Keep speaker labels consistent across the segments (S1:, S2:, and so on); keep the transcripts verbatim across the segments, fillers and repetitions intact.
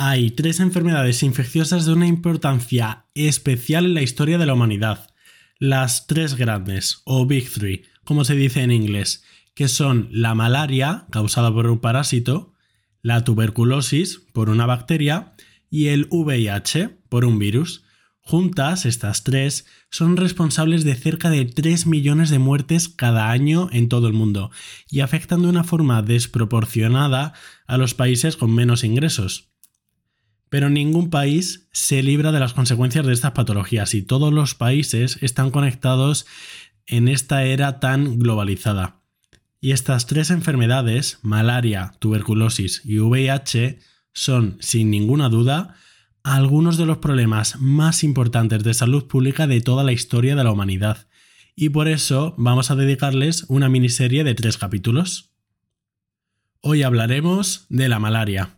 S1: Hay tres enfermedades infecciosas de una importancia especial en la historia de la humanidad. Las tres grandes, o Big Three, como se dice en inglés, que son la malaria, causada por un parásito, la tuberculosis, por una bacteria, y el V I H, por un virus. Juntas, estas tres son responsables de cerca de tres millones de muertes cada año en todo el mundo y afectan de una forma desproporcionada a los países con menos ingresos. Pero ningún país se libra de las consecuencias de estas patologías y todos los países están conectados en esta era tan globalizada. Y estas tres enfermedades, malaria, tuberculosis y V I H, son, sin ninguna duda, algunos de los problemas más importantes de salud pública de toda la historia de la humanidad. Y por eso vamos a dedicarles una miniserie de tres capítulos. Hoy hablaremos de la malaria.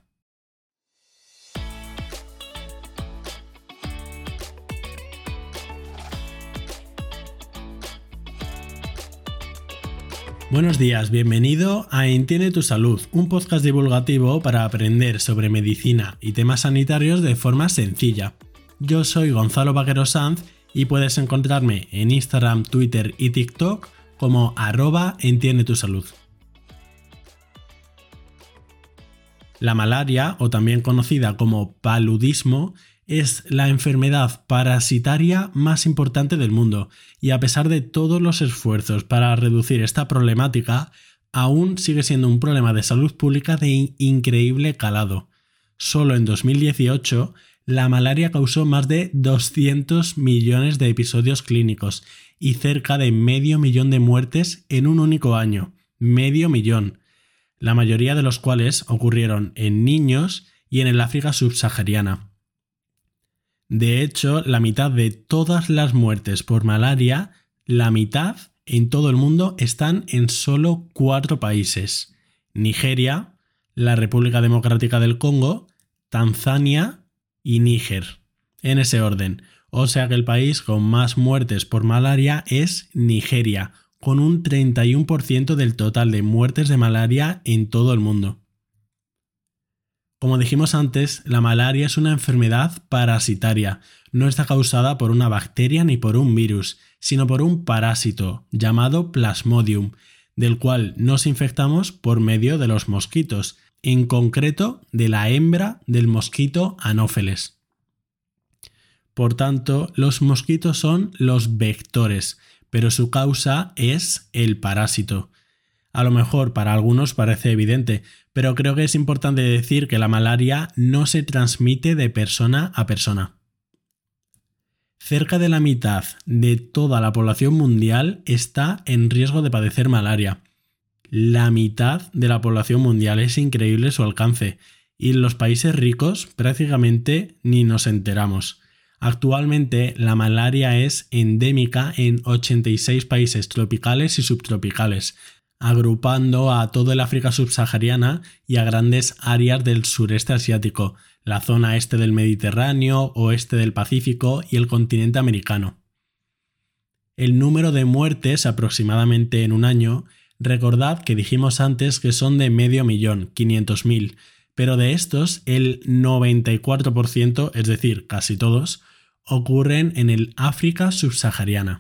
S1: Buenos días, bienvenido a Entiende tu Salud, un podcast divulgativo para aprender sobre medicina y temas sanitarios de forma sencilla. Yo soy Gonzalo Vaquero Sanz y puedes encontrarme en Instagram, Twitter y TikTok como arroba Entiende tu Salud. La malaria, o también conocida como paludismo, es la enfermedad parasitaria más importante del mundo y a pesar de todos los esfuerzos para reducir esta problemática, aún sigue siendo un problema de salud pública de increíble calado. Solo en dos mil dieciocho, la malaria causó más de doscientos millones de episodios clínicos y cerca de medio millón de muertes en un único año. Medio millón. La mayoría de los cuales ocurrieron en niños y en el África subsahariana. De hecho, la mitad de todas las muertes por malaria, la mitad en todo el mundo, están en solo cuatro países: Nigeria, la República Democrática del Congo, Tanzania y Níger, en ese orden. O sea que el país con más muertes por malaria es Nigeria, con un treinta y uno por ciento del total de muertes de malaria en todo el mundo. Como dijimos antes, la malaria es una enfermedad parasitaria. No está causada por una bacteria ni por un virus, sino por un parásito llamado Plasmodium, del cual nos infectamos por medio de los mosquitos, en concreto de la hembra del mosquito Anopheles. Por tanto, los mosquitos son los vectores, pero su causa es el parásito. A lo mejor para algunos parece evidente, pero creo que es importante decir que la malaria no se transmite de persona a persona. Cerca de la mitad de toda la población mundial está en riesgo de padecer malaria. La mitad de la población mundial, es increíble su alcance, y en los países ricos prácticamente ni nos enteramos. Actualmente la malaria es endémica en ochenta y seis países tropicales y subtropicales, agrupando a todo el África subsahariana y a grandes áreas del sureste asiático, la zona este del Mediterráneo, oeste del Pacífico y el continente americano. El número de muertes aproximadamente en un año, recordad que dijimos antes que son de medio millón, quinientos mil, pero de estos el noventa y cuatro por ciento, es decir, casi todos, ocurren en el África subsahariana.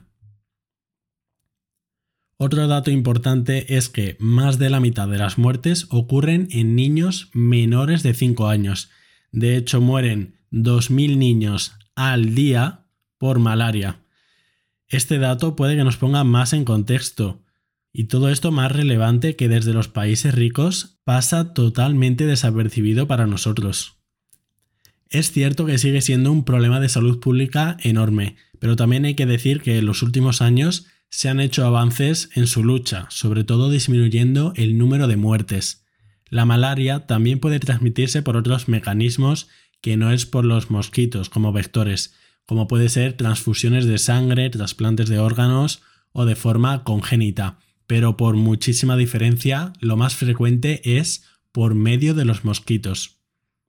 S1: Otro dato importante es que más de la mitad de las muertes ocurren en niños menores de cinco años. De hecho, mueren dos mil niños al día por malaria. Este dato puede que nos ponga más en contexto, y todo esto más relevante que desde los países ricos pasa totalmente desapercibido para nosotros. Es cierto que sigue siendo un problema de salud pública enorme, pero también hay que decir que en los últimos años se han hecho avances en su lucha, sobre todo disminuyendo el número de muertes. La malaria también puede transmitirse por otros mecanismos que no es por los mosquitos como vectores, como puede ser transfusiones de sangre, trasplantes de órganos o de forma congénita, pero por muchísima diferencia lo más frecuente es por medio de los mosquitos.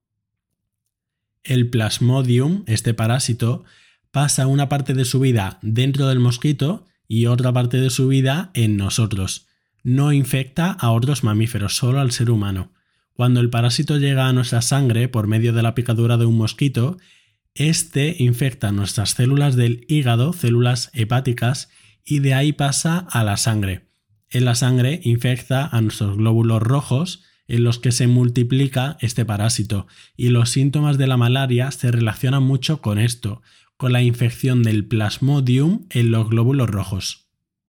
S1: El Plasmodium, este parásito, pasa una parte de su vida dentro del mosquito y otra parte de su vida en nosotros. No infecta a otros mamíferos, solo al ser humano. Cuando el parásito llega a nuestra sangre por medio de la picadura de un mosquito, este infecta nuestras células del hígado, células hepáticas, y de ahí pasa a la sangre. En la sangre infecta a nuestros glóbulos rojos, en los que se multiplica este parásito, y los síntomas de la malaria se relacionan mucho con esto, con la infección del Plasmodium en los glóbulos rojos.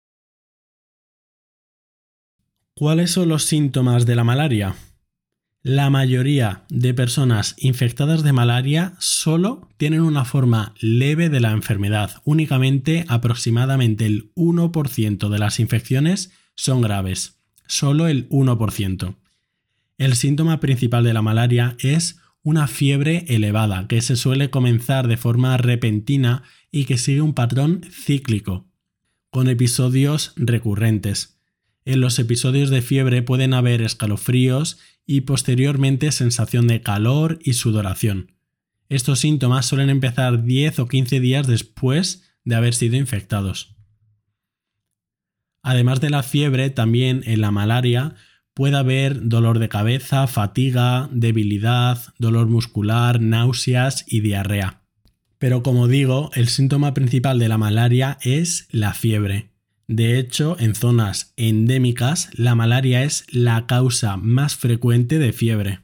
S1: ¿Cuáles son los síntomas de la malaria? La mayoría de personas infectadas de malaria solo tienen una forma leve de la enfermedad. Únicamente aproximadamente el uno por ciento de las infecciones son graves. Solo el uno por ciento. El síntoma principal de la malaria es una fiebre elevada que se suele comenzar de forma repentina y que sigue un patrón cíclico, con episodios recurrentes. En los episodios de fiebre pueden haber escalofríos y posteriormente sensación de calor y sudoración. Estos síntomas suelen empezar diez o quince días después de haber sido infectados. Además de la fiebre, también en la malaria puede haber dolor de cabeza, fatiga, debilidad, dolor muscular, náuseas y diarrea. Pero como digo, el síntoma principal de la malaria es la fiebre. De hecho, en zonas endémicas, la malaria es la causa más frecuente de fiebre.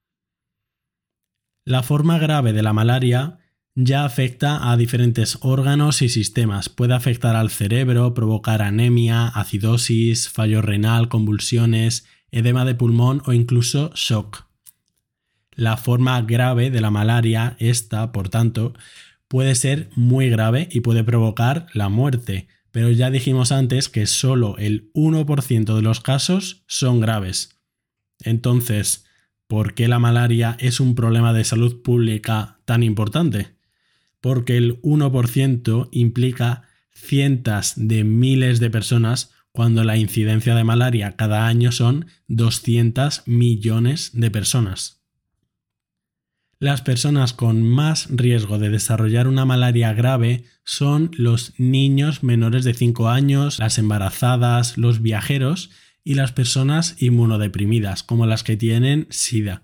S1: La forma grave de la malaria ya afecta a diferentes órganos y sistemas. Puede afectar al cerebro, provocar anemia, acidosis, fallo renal, convulsiones, edema de pulmón o incluso shock. La forma grave de la malaria, esta, por tanto, puede ser muy grave y puede provocar la muerte. Pero ya dijimos antes que solo el uno por ciento de los casos son graves. Entonces, ¿por qué la malaria es un problema de salud pública tan importante? Porque el uno por ciento implica cientos de miles de personas cuando la incidencia de malaria cada año son doscientos millones de personas. Las personas con más riesgo de desarrollar una malaria grave son los niños menores de cinco años, las embarazadas, los viajeros y las personas inmunodeprimidas, como las que tienen SIDA.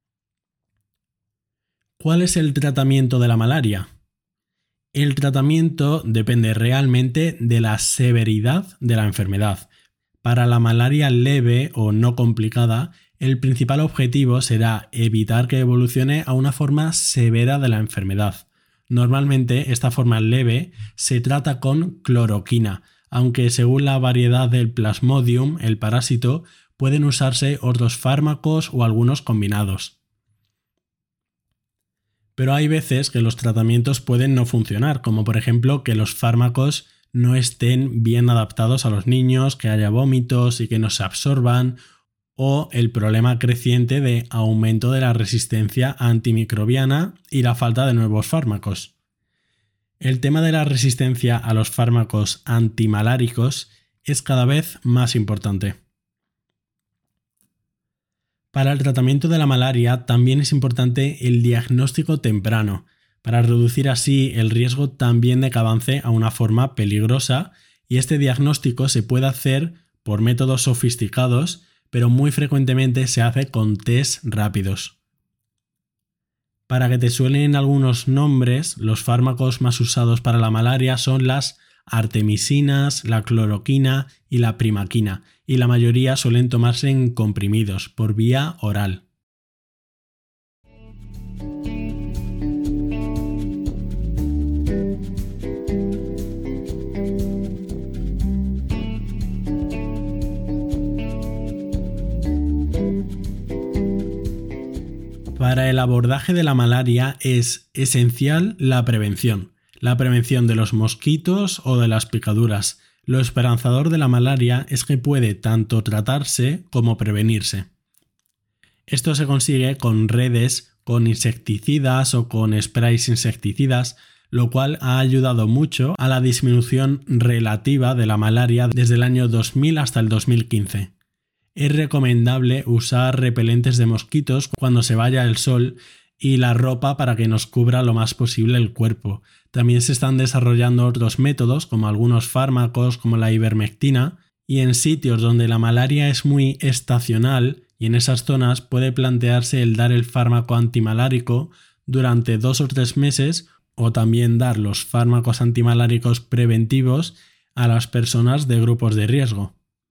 S1: ¿Cuál es el tratamiento de la malaria? El tratamiento depende realmente de la severidad de la enfermedad. Para la malaria leve o no complicada, el principal objetivo será evitar que evolucione a una forma severa de la enfermedad. Normalmente esta forma leve se trata con cloroquina, aunque según la variedad del Plasmodium, el parásito, pueden usarse otros fármacos o algunos combinados. Pero hay veces que los tratamientos pueden no funcionar, como por ejemplo que los fármacos no estén bien adaptados a los niños, que haya vómitos y que no se absorban, o el problema creciente de aumento de la resistencia antimicrobiana y la falta de nuevos fármacos. El tema de la resistencia a los fármacos antimaláricos es cada vez más importante. Para el tratamiento de la malaria también es importante el diagnóstico temprano, para reducir así el riesgo también de que avance a una forma peligrosa, y este diagnóstico se puede hacer por métodos sofisticados, pero muy frecuentemente se hace con test rápidos. Para que te suenen algunos nombres, los fármacos más usados para la malaria son las artemisinas, la cloroquina y la primaquina, y la mayoría suelen tomarse en comprimidos por vía oral. Para el abordaje de la malaria es esencial la prevención. La prevención de los mosquitos o de las picaduras. Lo esperanzador de la malaria es que puede tanto tratarse como prevenirse. Esto se consigue con redes, con insecticidas o con sprays insecticidas, lo cual ha ayudado mucho a la disminución relativa de la malaria desde el año dos mil hasta el dos mil quince. Es recomendable usar repelentes de mosquitos cuando se vaya el sol y la ropa para que nos cubra lo más posible el cuerpo. También se están desarrollando otros métodos, como algunos fármacos como la ivermectina, y en sitios donde la malaria es muy estacional y en esas zonas puede plantearse el dar el fármaco antimalárico durante dos o tres meses o también dar los fármacos antimaláricos preventivos a las personas de grupos de riesgo.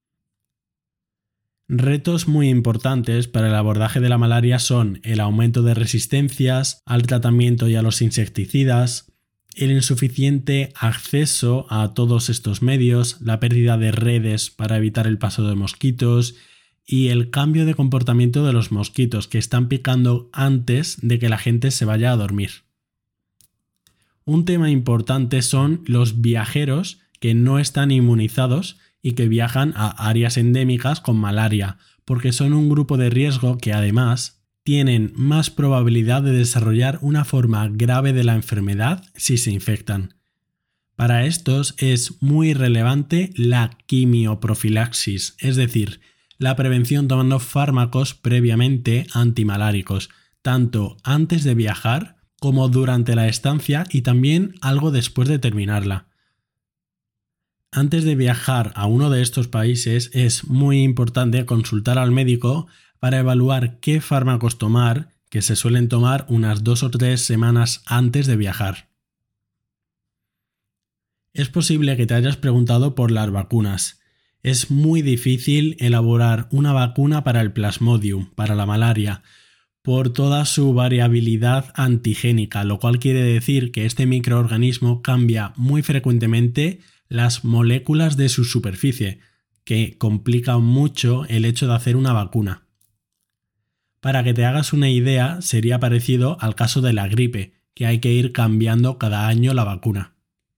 S1: Retos muy importantes para el abordaje de la malaria son el aumento de resistencias al tratamiento y a los insecticidas, el insuficiente acceso a todos estos medios, la pérdida de redes para evitar el paso de mosquitos y el cambio de comportamiento de los mosquitos que están picando antes de que la gente se vaya a dormir. Un tema importante son los viajeros que no están inmunizados y que viajan a áreas endémicas con malaria, porque son un grupo de riesgo que además tienen más probabilidad de desarrollar una forma grave de la enfermedad si se infectan. Para estos es muy relevante la quimioprofilaxis, es decir, la prevención tomando fármacos previamente antimaláricos, tanto antes de viajar como durante la estancia y también algo después de terminarla. Antes de viajar a uno de estos países es muy importante consultar al médico para evaluar qué fármacos tomar, que se suelen tomar unas dos o tres semanas antes de viajar. Es posible que te hayas preguntado por las vacunas. Es muy difícil elaborar una vacuna para el Plasmodium, para la malaria, por toda su variabilidad antigénica, lo cual quiere decir que este microorganismo cambia muy frecuentemente las moléculas de su superficie, que complica mucho el hecho de hacer una vacuna. Para que te hagas una idea, sería parecido al caso de la gripe, que hay que ir cambiando cada año la vacuna.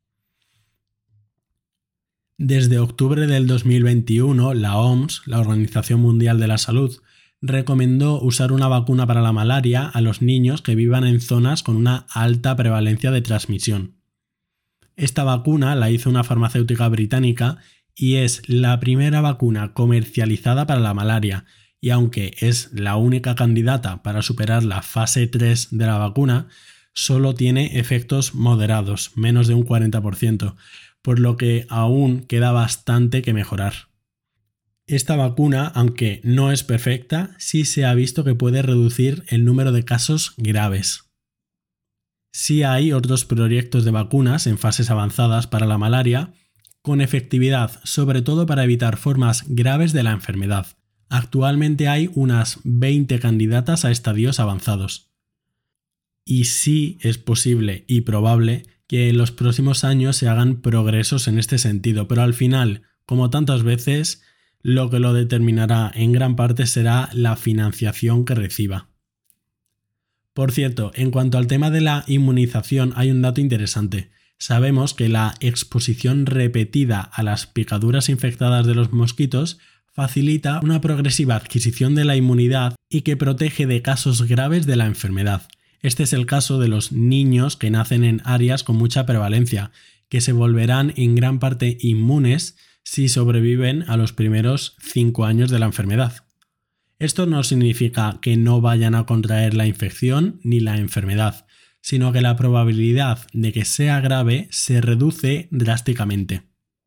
S1: Desde octubre del dos mil veintiuno, la O M S, la Organización Mundial de la Salud, recomendó usar una vacuna para la malaria a los niños que vivan en zonas con una alta prevalencia de transmisión. Esta vacuna la hizo una farmacéutica británica y es la primera vacuna comercializada para la malaria, y aunque es la única candidata para superar la fase tres de la vacuna, solo tiene efectos moderados, menos de un cuarenta por ciento, por lo que aún queda bastante que mejorar. Esta vacuna, aunque no es perfecta, sí se ha visto que puede reducir el número de casos graves. Sí hay otros proyectos de vacunas en fases avanzadas para la malaria, con efectividad sobre todo para evitar formas graves de la enfermedad. Actualmente hay unas veinte candidatas a estadios avanzados. Y sí es posible y probable que en los próximos años se hagan progresos en este sentido, pero al final, como tantas veces, lo que lo determinará en gran parte será la financiación que reciba. Por cierto, en cuanto al tema de la inmunización hay un dato interesante. Sabemos que la exposición repetida a las picaduras infectadas de los mosquitos facilita una progresiva adquisición de la inmunidad y que protege de casos graves de la enfermedad. Este es el caso de los niños que nacen en áreas con mucha prevalencia, que se volverán en gran parte inmunes si sobreviven a los primeros cinco años de la enfermedad. Esto no significa que no vayan a contraer la infección ni la enfermedad, sino que la probabilidad de que sea grave se reduce drásticamente.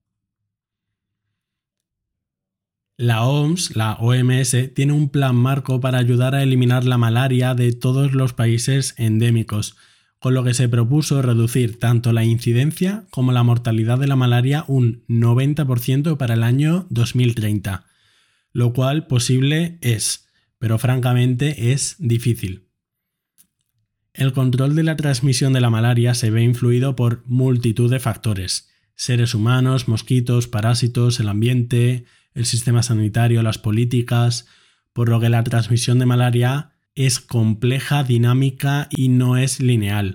S1: La O M S, la O M S, tiene un plan marco para ayudar a eliminar la malaria de todos los países endémicos, con lo que se propuso reducir tanto la incidencia como la mortalidad de la malaria un noventa por ciento para el año dos mil treinta, lo cual posible es, pero francamente es difícil. El control de la transmisión de la malaria se ve influido por multitud de factores: seres humanos, mosquitos, parásitos, el ambiente, el sistema sanitario, las políticas, por lo que la transmisión de malaria es compleja, dinámica y no es lineal.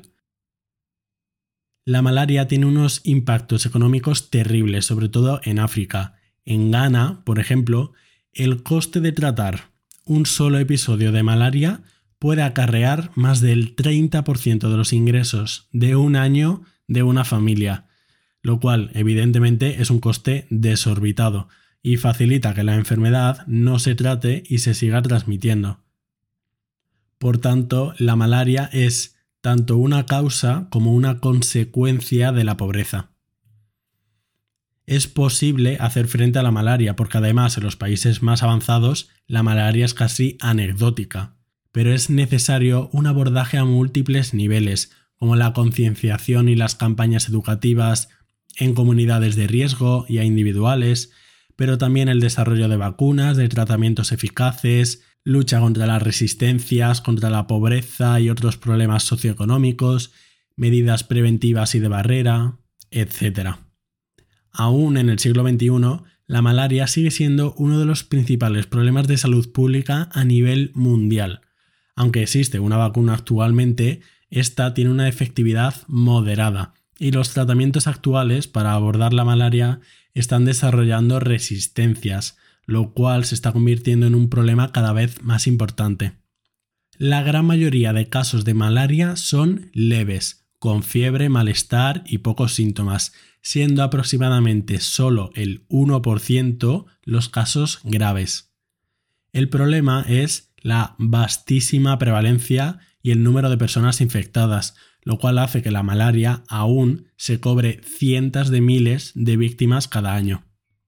S1: La malaria tiene unos impactos económicos terribles, sobre todo en África. En Ghana, por ejemplo, el coste de tratar un solo episodio de malaria puede acarrear más del treinta por ciento de los ingresos de un año de una familia, lo cual evidentemente es un coste desorbitado y facilita que la enfermedad no se trate y se siga transmitiendo. Por tanto, la malaria es tanto una causa como una consecuencia de la pobreza. Es posible hacer frente a la malaria porque además en los países más avanzados la malaria es casi anecdótica, pero es necesario un abordaje a múltiples niveles, como la concienciación y las campañas educativas en comunidades de riesgo y a individuales, pero también el desarrollo de vacunas, de tratamientos eficaces, lucha contra las resistencias, contra la pobreza y otros problemas socioeconómicos, medidas preventivas y de barrera, etcétera. Aún en el siglo veintiuno, la malaria sigue siendo uno de los principales problemas de salud pública a nivel mundial. Aunque existe una vacuna actualmente, esta tiene una efectividad moderada y los tratamientos actuales para abordar la malaria están desarrollando resistencias, lo cual se está convirtiendo en un problema cada vez más importante. La gran mayoría de casos de malaria son leves, con fiebre, malestar y pocos síntomas, siendo aproximadamente solo el uno por ciento los casos graves. El problema es la vastísima prevalencia y el número de personas infectadas, lo cual hace que la malaria aún se cobre cientos de miles de víctimas cada año.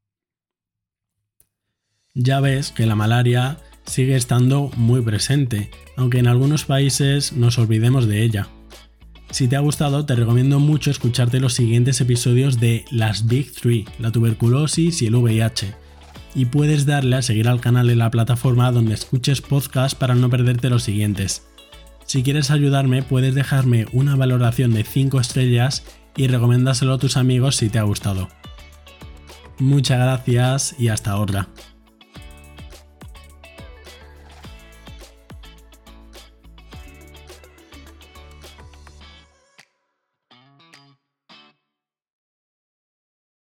S1: Ya ves que la malaria sigue estando muy presente, aunque en algunos países nos olvidemos de ella. Si te ha gustado, te recomiendo mucho escucharte los siguientes episodios de las Big Three, la tuberculosis y el V I H. Y puedes darle a seguir al canal en la plataforma donde escuches podcast para no perderte los siguientes. Si quieres ayudarme, puedes dejarme una valoración de cinco estrellas y recomendárselo a tus amigos si te ha gustado. Muchas gracias y hasta otra.